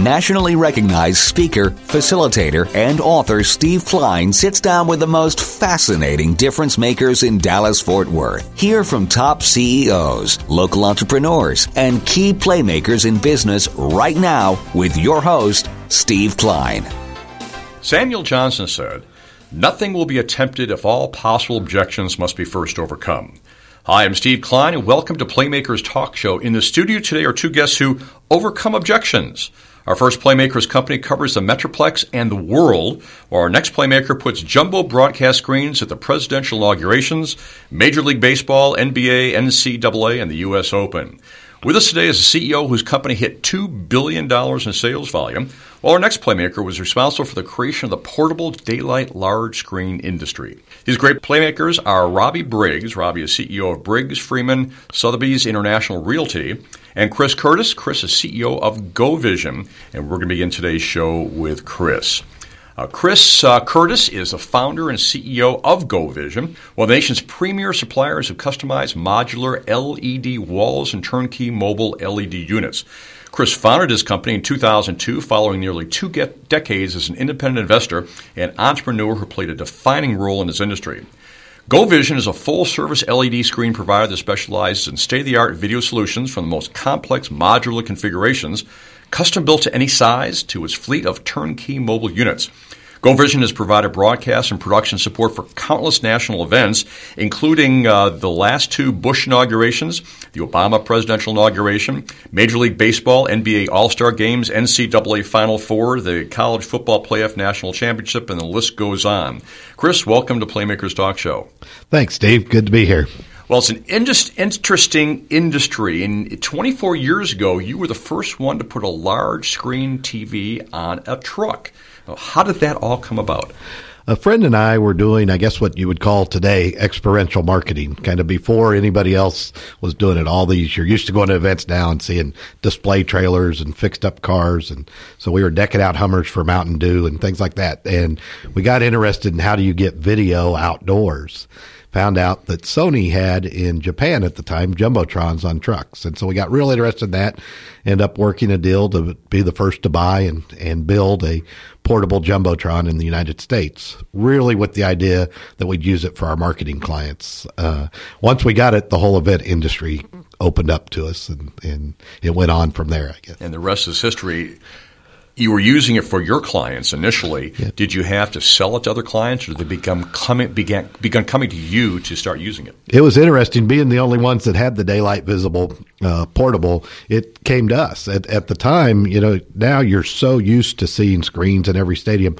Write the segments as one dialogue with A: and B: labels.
A: nationally recognized speaker, facilitator, and author Steve Klein sits down with the most fascinating difference makers in Dallas-Fort Worth. Hear from top CEOs, local entrepreneurs, and key playmakers in business right now with your host, Steve Klein.
B: Samuel Johnson said, "Nothing will be attempted if all possible objections must be first overcome." Hi, I'm Steve Klein, and welcome to Playmakers Talk Show. In the studio today are two guests who overcome objections. Our first Playmakers company covers the Metroplex and the world, while our next Playmaker puts jumbo broadcast screens at the presidential inaugurations, Major League Baseball, NBA, NCAA, and the U.S. Open. With us today is a CEO whose company hit $2 billion in sales volume, while our next Playmaker was responsible for the creation of the portable daylight large screen industry. These great Playmakers are Robbie Briggs. Robbie is CEO of Briggs, Freeman, Sotheby's International Realty, and Chris Curtis. Chris is CEO of GoVision, and we're going to begin today's show with Chris. Chris Curtis is the founder and CEO of GoVision, one of the nation's premier suppliers of customized modular LED walls and turnkey mobile LED units. Chris founded his company in 2002 following nearly two decades as an independent investor and entrepreneur who played a defining role in his industry. GoVision is a full-service LED screen provider that specializes in state-of-the-art video solutions from the most complex modular configurations, custom-built to any size, to its fleet of turnkey mobile units. GoVision has provided broadcast and production support for countless national events, including the last two Bush inaugurations, the Obama presidential inauguration, Major League Baseball, NBA All-Star Games, NCAA Final Four, the College Football Playoff National Championship, and the list goes on. Chris, welcome to Playmakers Talk Show.
C: Thanks, Steve. Good to be here.
B: Well, it's an interesting industry. And 24 years ago, you were the first one to put a large screen TV on a truck. Now, how did that all come about?
C: A friend and I were doing, I guess, what you would call today experiential marketing, kind of before anybody else was doing it. All these, you're used to going to events now and seeing display trailers and fixed up cars. And so we were decking out Hummers for Mountain Dew and things like that. And we got interested in how do you get video outdoors. Found out that Sony had in Japan at the time Jumbotrons on trucks. And so we got real interested in that, ended up working a deal to be the first to buy and build a portable Jumbotron in the United States, really with the idea that we'd use it for our marketing clients. Once we got it, the whole event industry opened up to us, and it went on from there, I guess.
B: And the rest is history. You were using it for your clients initially.
C: Yeah.
B: Did you have to sell it to other clients, or did they began coming to you to start using it?
C: It was interesting. Being the only ones that had the daylight visible portable, it came to us. At the time, now you're so used to seeing screens in every stadium.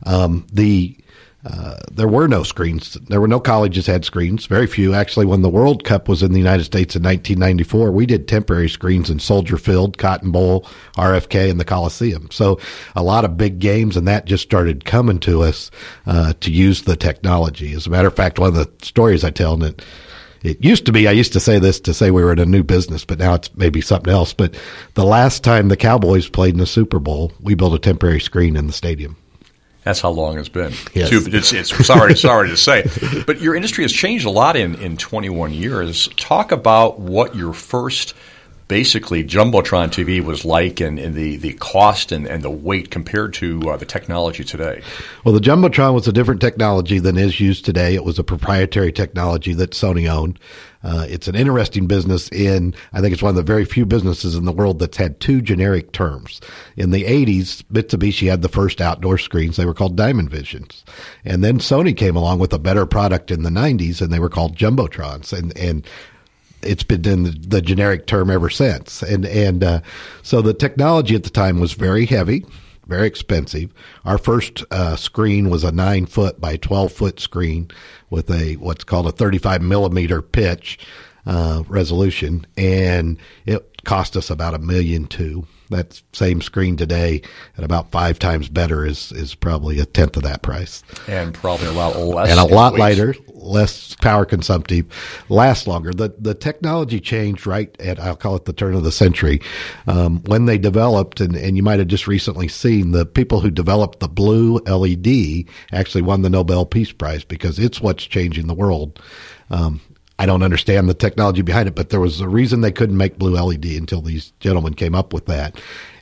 C: There were no screens. There were no colleges had screens. Very few. Actually, when the World Cup was in the United States in 1994, we did temporary screens in Soldier Field, Cotton Bowl, RFK, and the Coliseum. So a lot of big games, and that just started coming to us to use the technology. As a matter of fact, one of the stories I tell, and it used to be, I used to say this to say we were in a new business, but now it's maybe something else. But the last time the Cowboys played in the Super Bowl, we built a temporary screen in the stadium.
B: That's how long it's been.
C: Yes.
B: It's sorry to say. But your industry has changed a lot in 21 years. Talk about what your first, basically, Jumbotron TV was like and the cost and the weight compared to the technology today.
C: Well, the Jumbotron was a different technology than is used today. It was a proprietary technology that Sony owned. It's an interesting business I think it's one of the very few businesses in the world that's had two generic terms. In the 80s, Mitsubishi had the first outdoor screens. They were called Diamond Visions. And then Sony came along with a better product in the 90s, and they were called Jumbotrons. And it's been in the generic term ever since. And so the technology at the time was very heavy, very expensive. Our first screen was a 9-foot by 12-foot screen with what's called a 35 millimeter pitch resolution, and it cost us about $1.2 million. That same screen today at about 5 times better is probably a tenth of that price,
B: and probably a lot less,
C: and a lot lighter, less power consumptive, lasts longer. The technology changed right at, I'll call it, the turn of the century, when they developed, and you might have just recently seen the people who developed the blue LED actually won the Nobel Peace Prize because it's what's changing the world. I don't understand the technology behind it, but there was a reason they couldn't make blue LED until these gentlemen came up with that.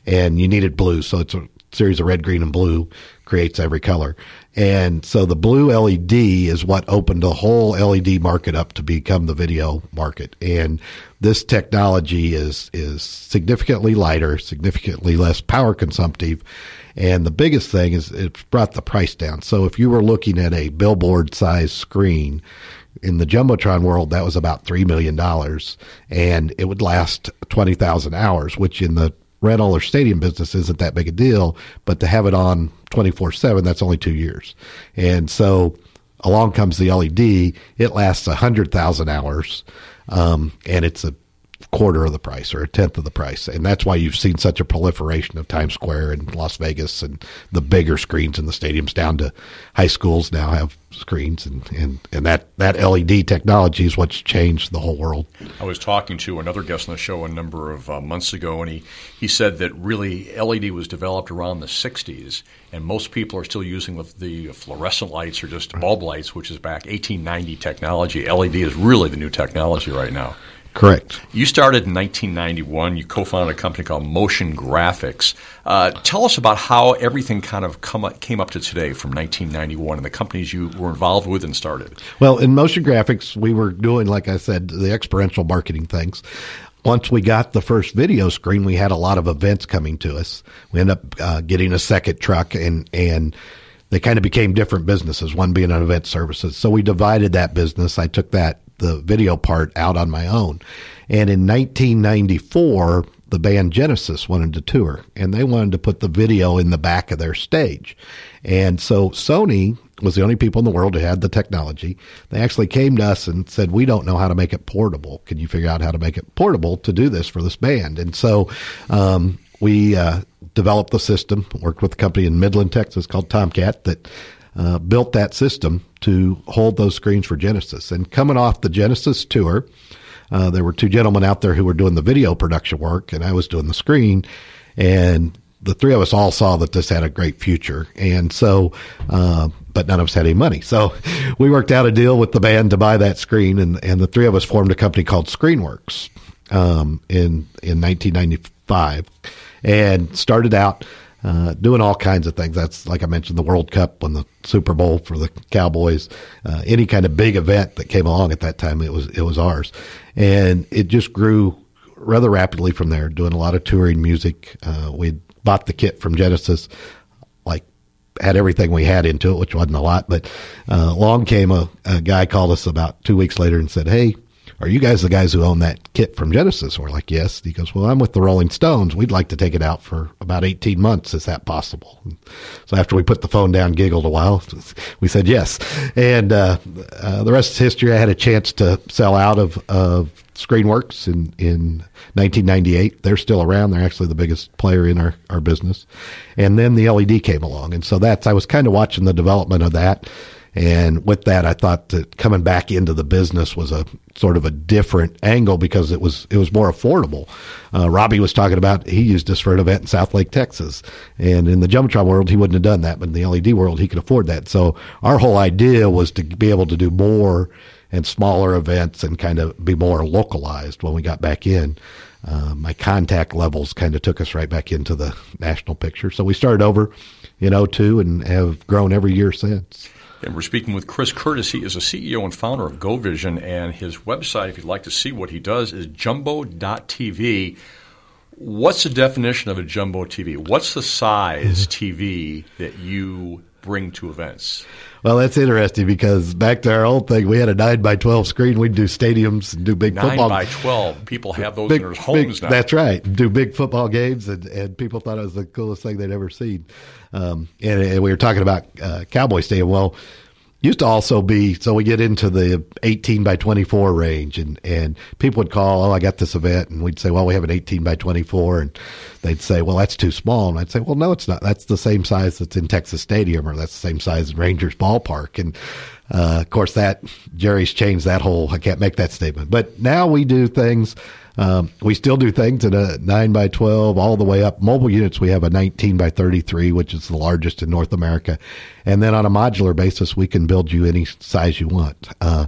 C: and you needed blue. So it's a series of red, green, and blue creates every color. And so the blue LED is what opened the whole LED market up to become the video market. And this technology is significantly lighter, significantly less power consumptive. And the biggest thing is it's brought the price down. So if you were looking at a billboard size screen in the Jumbotron world, that was about $3 million, and it would last 20,000 hours, which in the rental or stadium business isn't that big a deal, but to have it on 24/7, that's only 2 years. And so along comes the LED. It lasts 100,000 hours, and it's a quarter of the price or a tenth of the price. And that's why you've seen such a proliferation of Times Square and Las Vegas and the bigger screens in the stadiums down to high schools now have screens. And that LED technology is what's changed the whole world.
B: I was talking to another guest on the show a number of months ago, and he said that really LED was developed around the 60s, and most people are still using the fluorescent lights or just bulb lights, which is back 1890 technology. LED is really the new technology right now.
C: Correct.
B: You started in 1991. You co-founded a company called Motion Graphics. Tell us about how everything kind of came up to today from 1991 and the companies you were involved with and started.
C: Well, in Motion Graphics, we were doing, like I said, the experiential marketing things. Once we got the first video screen, we had a lot of events coming to us. We ended up getting a second truck, and they kind of became different businesses, one being an event services. So we divided that business. I took the video part out on my own. And in 1994, the band Genesis wanted to tour, and they wanted to put the video in the back of their stage. And so Sony was the only people in the world who had the technology. They actually came to us and said, we don't know how to make it portable. Can you figure out how to make it portable to do this for this band? And so we developed the system, worked with a company in Midland, Texas called Tomcat that built that system to hold those screens for Genesis. And coming off the Genesis tour, there were two gentlemen out there who were doing the video production work, and I was doing the screen. And the three of us all saw that this had a great future. And so, but none of us had any money. So we worked out a deal with the band to buy that screen, and the three of us formed a company called ScreenWorks in 1995 and started out doing all kinds of things. That's, like I mentioned, the World Cup and the Super Bowl for the Cowboys, any kind of big event that came along at that time, it was ours. And it just grew rather rapidly from there, doing a lot of touring music. We bought the kit from Genesis, had everything we had into it, which wasn't a lot, but along came a guy called us about 2 weeks later and said, hey, are you guys the guys who own that kit from Genesis? We're like, yes. He goes, well, I'm with the Rolling Stones. We'd like to take it out for about 18 months. Is that possible? So after we put the phone down, giggled a while, we said yes. And the rest is history. I had a chance to sell out of ScreenWorks in 1998. They're still around. They're actually the biggest player in our business. And then the LED came along. And so I was kind of watching the development of that. And with that, I thought that coming back into the business was a sort of a different angle because it was more affordable. Robbie was talking about he used this for an event in South Lake, Texas. And in the Jumbotron world, he wouldn't have done that. But in the LED world, he could afford that. So our whole idea was to be able to do more and smaller events and kind of be more localized when we got back in. My contact levels kind of took us right back into the national picture. So we started over in 2002 and have grown every year since.
B: And we're speaking with Chris Curtis. He is a CEO and founder of GoVision, and his website, if you'd like to see what he does, is jumbo.tv. What's the definition of a jumbo TV? What's the size TV that you bring to events?
C: Well, that's interesting because back to our old thing, we had a 9x12 screen. We'd do stadiums and do big football.
B: 9x12. People have those in their homes now.
C: That's right. Do big football games, and people thought it was the coolest thing they'd ever seen. And we were talking about Cowboy Stadium. Well, used to also be, so we get into the 18x24 range, and people would call, I got this event, and we'd say, well, we have an 18x24, and they'd say, well, that's too small. And I'd say, well, no, it's not. That's the same size that's in Texas Stadium, or that's the same size in Rangers Ballpark. And, of course, Jerry's changed that whole, I can't make that statement. But now we do things, we still do things at a 9x12 all the way up. Mobile units, we have a 19x33, which is the largest in North America. And then on a modular basis, we can build you any size you want.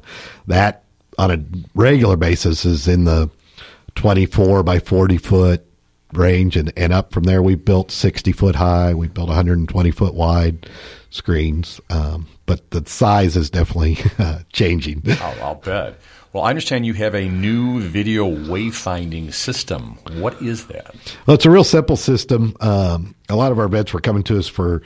C: That on a regular basis is in the 24 by 40 foot range and up from there. We built 60-foot high. We built 120-foot wide screens. But the size is definitely changing.
B: I'll bet. Well, I understand you have a new video wayfinding system. What is that?
C: Well, it's a real simple system. A lot of our vets were coming to us for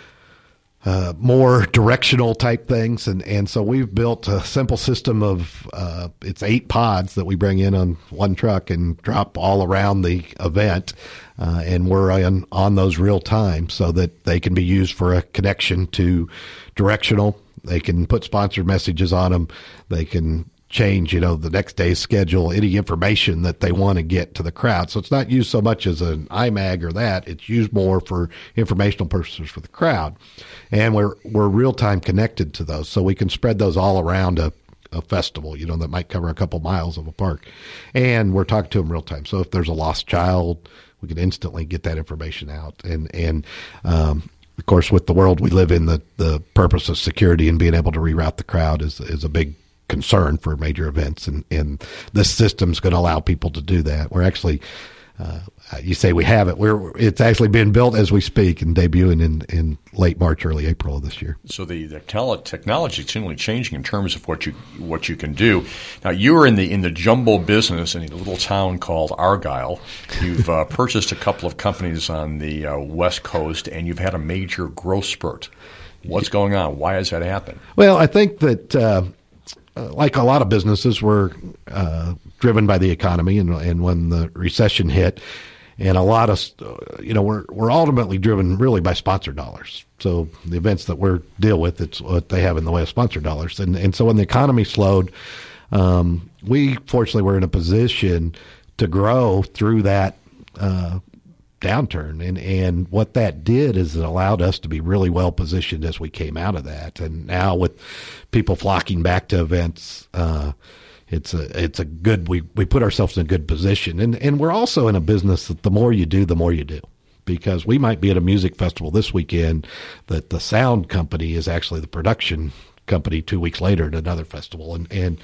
C: more directional type things. And so we've built a simple system of, it's 8 pods that we bring in on one truck and drop all around the event. And we're on those real time so that they can be used for a connection to directional. They can put sponsored messages on them. They can change, the next day's schedule, any information that they want to get to the crowd. So it's not used so much as an IMAG or that. It's used more for informational purposes for the crowd. And we're real-time connected to those. So we can spread those all around a festival, that might cover a couple miles of a park. And we're talking to them real time. So if there's a lost child, we can instantly get that information out. And of course, with the world we live in, the purpose of security and being able to reroute the crowd is a big concern for major events, and this system's going to allow people to do that. We're actually, you say we have it. It's actually being built as we speak and debuting in late March, early April of this year.
B: So the technology is continually changing in terms of what you can do. Now you are in the jumbo business in a little town called Argyle. You've purchased a couple of companies on the West Coast, and you've had a major growth spurt. What's going on? Why has that happened?
C: Well, I think that. Like a lot of businesses, we're driven by the economy, and when the recession hit, and a lot of, we're ultimately driven really by sponsor dollars. So the events that we deal with, it's what they have in the way of sponsor dollars. And so when the economy slowed, we fortunately were in a position to grow through that downturn. And what that did is it allowed us to be really well positioned as we came out of that. And now with people flocking back to events, it's a good, we put ourselves in a good position. And we're also in a business that the more you do, the more you do. Because we might be at a music festival this weekend that the sound company is actually the production company 2 weeks later at another festival. And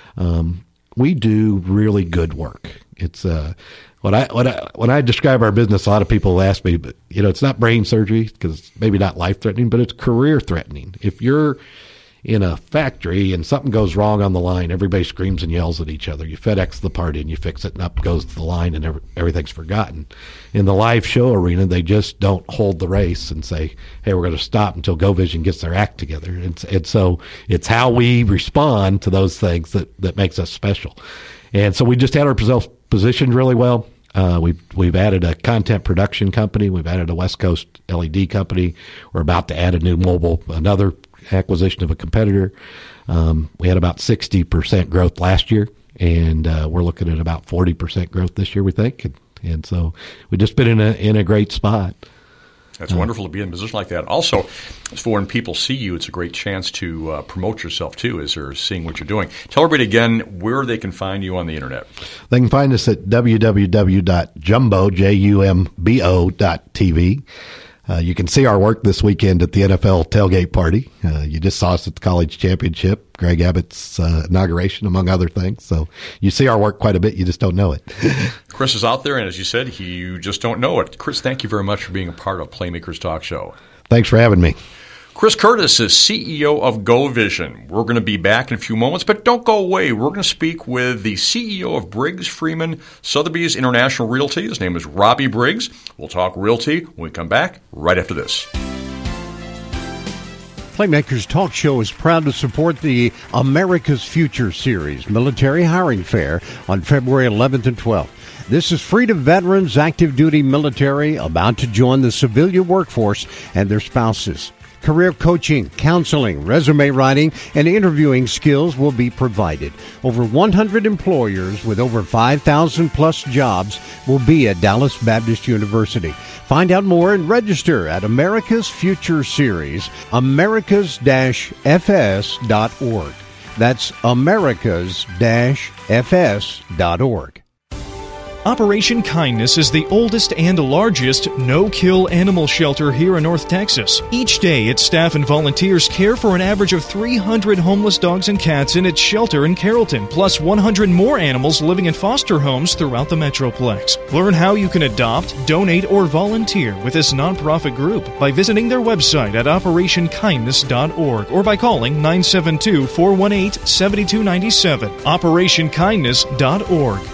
C: we do really good work. It's when I describe our business, a lot of people ask me, but it's not brain surgery because it's maybe not life threatening, but it's career threatening. If you're in a factory and something goes wrong on the line, everybody screams and yells at each other. You FedEx the part in, you fix it, and up goes the line, and everything's forgotten. In the live show arena, they just don't hold the race and say, hey, we're going to stop until GoVision gets their act together. And so it's how we respond to those things that makes us special. And so we just had ourselves positioned really well. We've added a content production company. We've added a West Coast LED company. We're about to add a new another acquisition of a competitor. We had about 60% growth last year, and we're looking at about 40% growth this year, we think. And so we've just been in a great spot.
B: That's wonderful to be in a position like that. Also, for when people see you, it's a great chance to promote yourself, too, as they're seeing what you're doing. Tell everybody again where they can find you on the Internet.
C: They can find us at www.jumbo.tv. You can see our work this weekend at the NFL tailgate party. You just saw us at the college championship, Greg Abbott's inauguration, among other things. So you see our work quite a bit. You just don't know it.
B: Chris is out there, and as you said, you just don't know it. Chris, thank you very much for being a part of Playmakers Talk Show.
C: Thanks for having me.
B: Chris Curtis is CEO of GoVision. We're going to be back in a few moments, but don't go away. We're going to speak with the CEO of Briggs Freeman Sotheby's International Realty. His name is Robbie Briggs. We'll talk realty when we come back right after this.
D: Playmakers Talk Show is proud to support the America's Future Series Military Hiring Fair on February 11th and 12th. This is Freedom Veterans, active duty military about to join the civilian workforce and their spouses. Career coaching, counseling, resume writing, and interviewing skills will be provided. Over 100 employers with over 5,000 plus jobs will be at Dallas Baptist University. Find out more and register at America's Future Series, americas-fs.org. That's americas-fs.org.
E: Operation Kindness is the oldest and largest no-kill animal shelter here in North Texas. Each day, its staff and volunteers care for an average of 300 homeless dogs and cats in its shelter in Carrollton, plus 100 more animals living in foster homes throughout the Metroplex. Learn how you can adopt, donate, or volunteer with this nonprofit group by visiting their website at operationkindness.org or by calling 972-418-7297. operationkindness.org.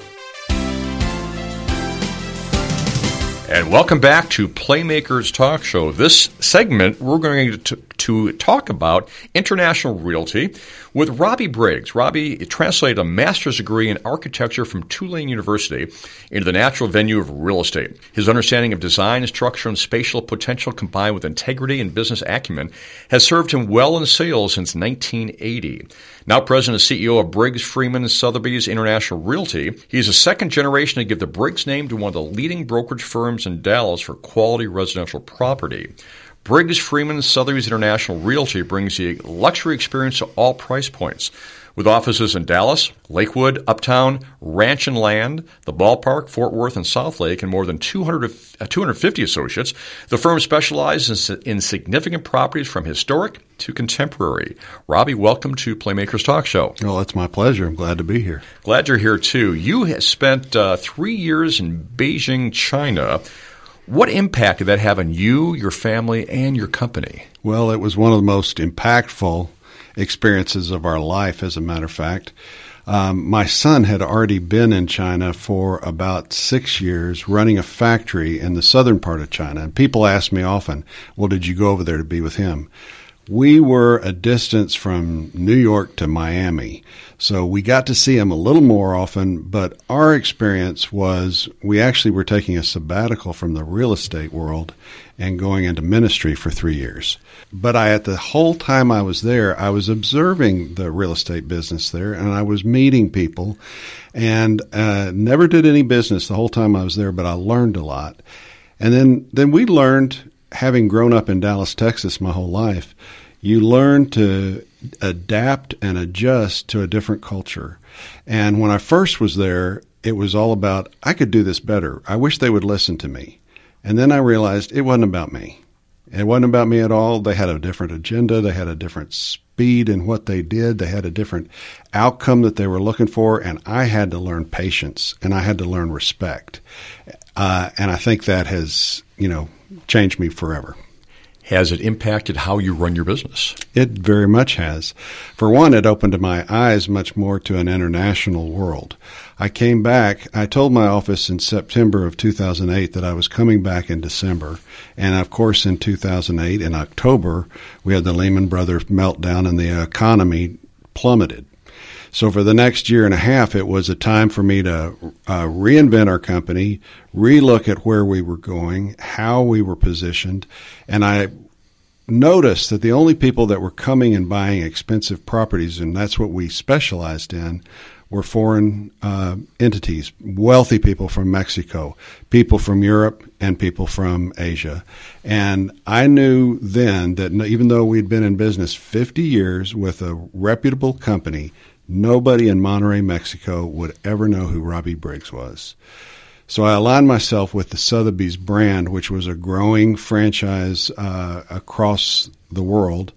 B: And welcome back to Playmakers Talk Show. This segment, we're going to talk about international realty with Robbie Briggs. Robbie translated a master's degree in architecture from Tulane University into the natural venue of real estate. His understanding of design, structure, and spatial potential combined with integrity and business acumen has served him well in sales since 1980. Now president and CEO of Briggs Freeman Sotheby's International Realty, he's the second generation to give the Briggs name to one of the leading brokerage firms in Dallas for quality residential property. Briggs Freeman Sotheby's International Realty brings the luxury experience to all price points. With offices in Dallas, Lakewood, Uptown, Ranch and Land, the Ballpark, Fort Worth, and Southlake, and more than 250 associates, the firm specializes in significant properties from historic to contemporary. Robbie, welcome to Playmakers Talk Show.
F: Oh, it's my pleasure. I'm glad to be here.
B: Glad you're here, too. You have spent 3 years in Beijing, China. What impact did that have on you, your family, and your company?
F: Well, it was one of the most impactful experiences of our life, as a matter of fact. My son had already been in China for about 6 years running a factory in the southern part of China. And people ask me often, well, did you go over there to be with him? We were a distance from New York to Miami, so we got to see him a little more often, but our experience was we actually were taking a sabbatical from the real estate world and going into ministry for 3 years. But the whole time I was there, I was observing the real estate business there, and I was meeting people, and never did any business the whole time I was there, but I learned a lot. And then we learned, having grown up in Dallas, Texas my whole life, you learn to adapt and adjust to a different culture. And when I first was there, it was all about, I could do this better. I wish they would listen to me. And then I realized it wasn't about me. It wasn't about me at all. They had a different agenda. They had a different speed in what they did. They had a different outcome that they were looking for. And I had to learn patience, and I had to learn respect. And I think that has, changed me forever.
B: Has it impacted how you run your business?
F: It very much has. For one, it opened my eyes much more to an international world. I came back. I told my office in September of 2008 that I was coming back in December. And, of course, in 2008, in October, we had the Lehman Brothers meltdown and the economy plummeted. So for the next year and a half, it was a time for me to reinvent our company, relook at where we were going, how we were positioned. And I noticed that the only people that were coming and buying expensive properties, and that's what we specialized in, were foreign entities, wealthy people from Mexico, people from Europe, and people from Asia. And I knew then that even though we'd been in business 50 years with a reputable company, nobody in Monterrey, Mexico would ever know who Robbie Briggs was. So I aligned myself with the Sotheby's brand, which was a growing franchise across the world,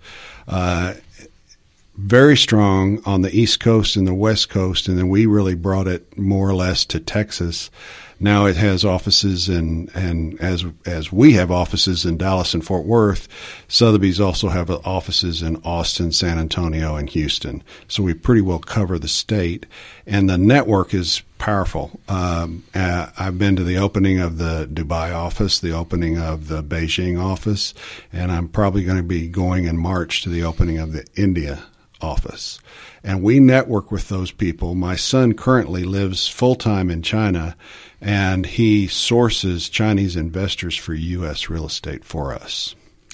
F: very strong on the East Coast and the West Coast, and then we really brought it more or less to Texas. Now it has offices and as we have offices in Dallas and Fort Worth, Sotheby's also have offices in Austin, San Antonio, and Houston. So we pretty well cover the state, and the network is powerful. I've been to the opening of the Dubai office, the opening of the Beijing office, and I'm probably going to be going in March to the opening of the India office. And we network with those people. My son currently lives full-time in China, and he sources Chinese investors for U.S. real estate for us.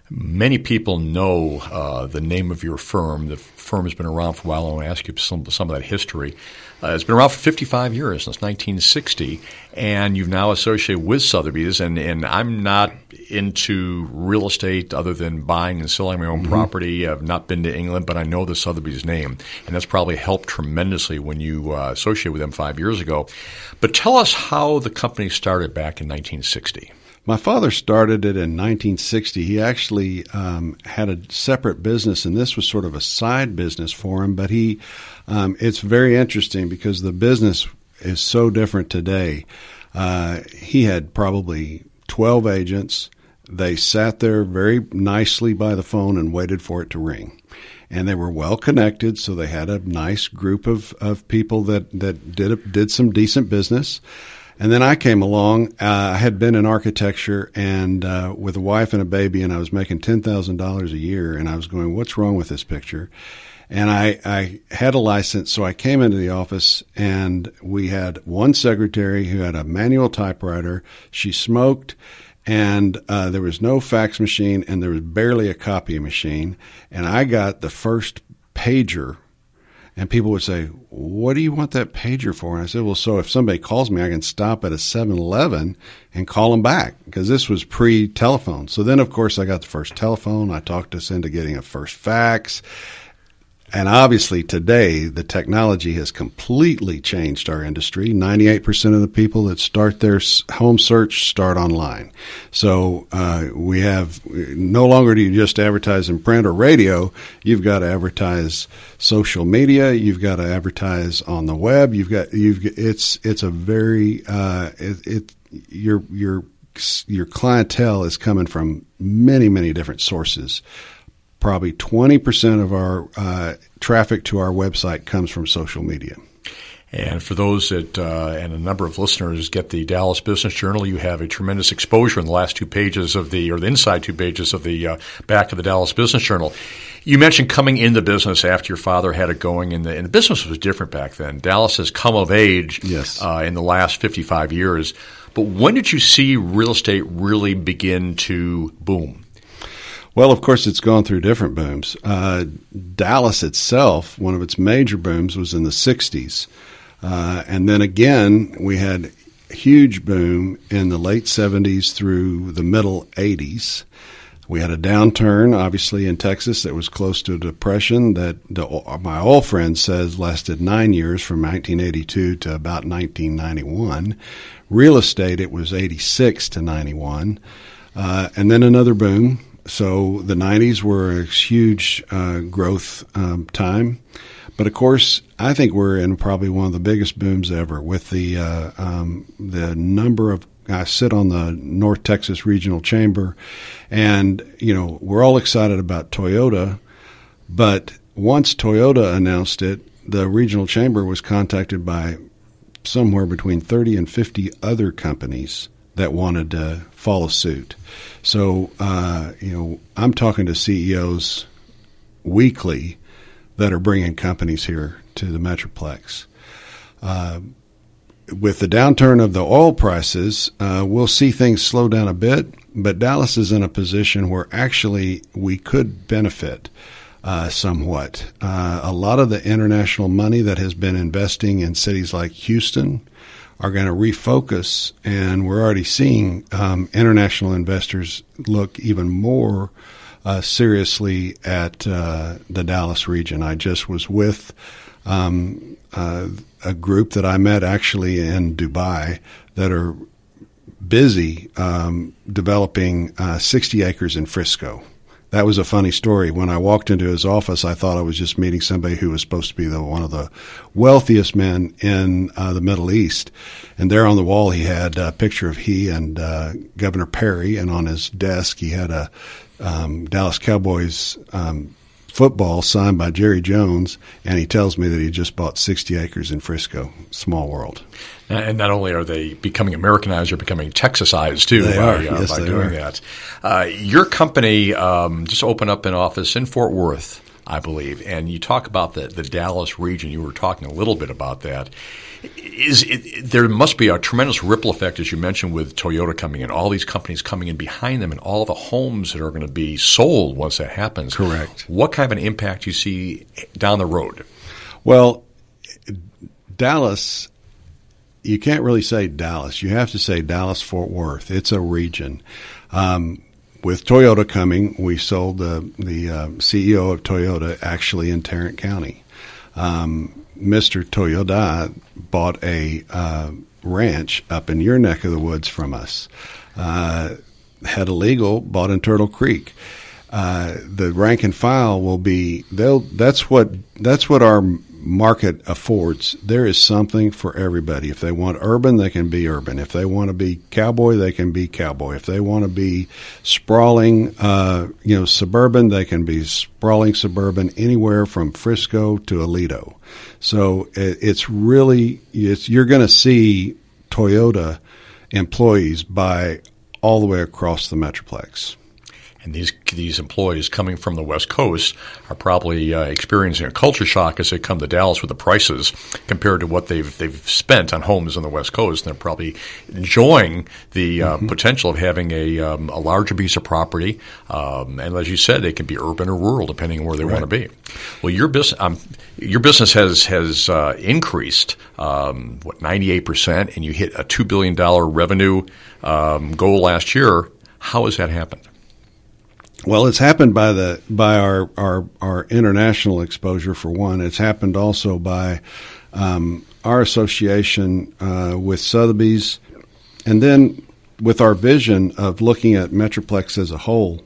B: Many people know the name of your firm. The firm has been around for a while. I want to ask you some of that history. It's been around for 55 years, since 1960, and you've now associated with Sotheby's. And I'm not into real estate other than buying and selling my own property. I've not been to England, but I know the Sotheby's name, and that's probably helped tremendously when you associated with them 5 years ago. But tell us how the company started back in 1960.
F: My father started it in 1960. He actually had a separate business, and this was sort of a side business for him. But it's very interesting because the business is so different today. He had probably 12 agents. They sat there very nicely by the phone and waited for it to ring. And they were well connected, so they had a nice group of people that did some decent business. And then I came along. I had been in architecture and with a wife and a baby, and I was making $10,000 a year. And I was going, what's wrong with this picture? And I had a license, so I came into the office, and we had one secretary who had a manual typewriter. She smoked, and there was no fax machine, and there was barely a copy machine. And I got the first pager. And people would say, what do you want that pager for? And I said, well, so if somebody calls me, I can stop at a 7-Eleven and call them back, because this was pre-telephone. So then, of course, I got the first telephone. I talked us into getting a first fax. And obviously today, the technology has completely changed our industry. 98% of the people that start their home search start online. So we have no longer do you just advertise in print or radio. You've got to advertise social media. You've got to advertise on the web. It's a very your clientele is coming from many, many different sources. Probably 20% of our traffic to our website comes from social media.
B: And for those that, and a number of listeners get the Dallas Business Journal, you have a tremendous exposure in the last 2 pages of the inside 2 pages of the back of the Dallas Business Journal. You mentioned coming in the business after your father had it going, and the business was different back then. Dallas has come of age in the last 55 years. But when did you see real estate really begin to boom?
F: Well, of course, it's gone through different booms. Dallas itself, one of its major booms was in the 60s. And then again, we had a huge boom in the late 70s through the middle 80s. We had a downturn, obviously, in Texas that was close to a depression that my old friend says lasted 9 years, from 1982 to about 1991. Real estate, it was 86 to 91. And then another boom. So the 90s were a huge growth time. But, of course, I think we're in probably one of the biggest booms ever with the number of – I sit on the North Texas Regional Chamber, and, we're all excited about Toyota. But once Toyota announced it, the Regional Chamber was contacted by somewhere between 30 and 50 other companies that wanted to follow suit. So, I'm talking to CEOs weekly that are bringing companies here to the Metroplex. With the downturn of the oil prices, we'll see things slow down a bit, but Dallas is in a position where actually we could benefit somewhat. A lot of the international money that has been investing in cities like Houston are going to refocus, and we're already seeing international investors look even more seriously at the Dallas region. I just was with a group that I met actually in Dubai that are busy developing 60 acres in Frisco. That was a funny story. When I walked into his office, I thought I was just meeting somebody who was supposed to be one of the wealthiest men in the Middle East. And there on the wall, he had a picture of he and Governor Perry, and on his desk, he had a Dallas Cowboys football signed by Jerry Jones, and he tells me that he just bought 60 acres in Frisco. Small world.
B: And not only are they becoming Americanized, they're becoming Texasized, too, by doing that. Your company just opened up an office in Fort Worth I believe. And you talk about the Dallas region. You were talking a little bit about that. There must be a tremendous ripple effect, as you mentioned, with Toyota coming in, all these companies coming in behind them, and all the homes that are going to be sold once that happens.
F: Correct.
B: What kind of an impact do you see down the road?
F: Well, Dallas, you can't really say Dallas. You have to say Dallas-Fort Worth. It's a region. With Toyota coming, we sold the CEO of Toyota actually in Tarrant County. Mr. Toyoda bought a ranch up in your neck of the woods from us. Head of Legal bought in Turtle Creek. The rank and file will be that's what our market affords. There is something for everybody. If they want urban, they can be urban. If they want to be cowboy, they can be cowboy. If they want to be sprawling, suburban, they can be sprawling suburban anywhere from Frisco to Aledo. So you're going to see Toyota employees buy all the way across the Metroplex.
B: And these employees coming from the West Coast are probably experiencing a culture shock as they come to Dallas with the prices compared to what they've spent on homes on the West Coast. And they're probably enjoying the potential of having a larger piece of property. And as you said, they can be urban or rural depending on where they want to be. Well, your business has increased 98%, and you hit a $2 billion revenue goal last year. How has that happened?
F: Well, it's happened by our international exposure, for one. It's happened also by our association with Sotheby's, and then with our vision of looking at Metroplex as a whole.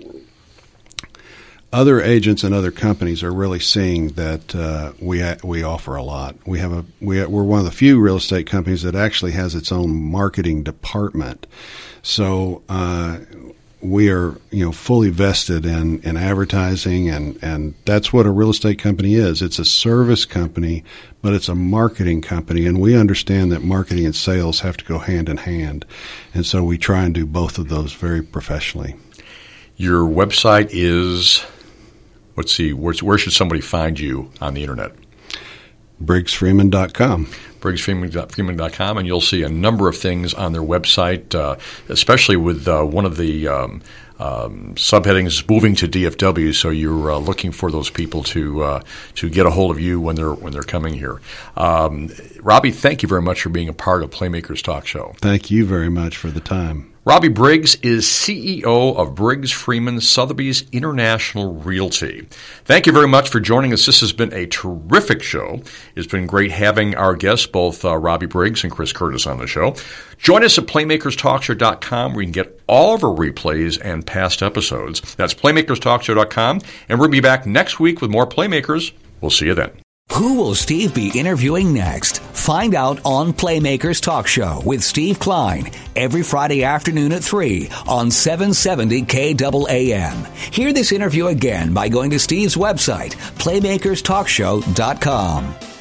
F: Other agents and other companies are really seeing that we offer a lot. We're one of the few real estate companies that actually has its own marketing department. So we are, fully vested in advertising, and that's what a real estate company is. It's a service company, but it's a marketing company, and we understand that marketing and sales have to go hand in hand, and so we try and do both of those very professionally. Your
B: website is, let's see, where should somebody find you on the internet?
F: BriggsFreeman.com.
B: BriggsFreeman.com, and you'll see a number of things on their website, especially with one of the subheadings moving to DFW. So you're looking for those people to get a hold of you when they're coming here. Robbie, thank you very much for being a part of Playmakers Talk Show.
F: Thank you very much for the time.
B: Robbie Briggs is CEO of Briggs Freeman Sotheby's International Realty. Thank you very much for joining us. This has been a terrific show. It's been great having our guests, both Robbie Briggs and Chris Curtis, on the show. Join us at PlaymakersTalkShow.com, where you can get all of our replays and past episodes. That's PlaymakersTalkShow.com, and we'll be back next week with more Playmakers. We'll see you then.
A: Who will Steve be interviewing next? Find out on Playmakers Talk Show with Steve Klein every Friday afternoon at 3 on 770 KAAM. Hear this interview again by going to Steve's website, PlaymakersTalkShow.com.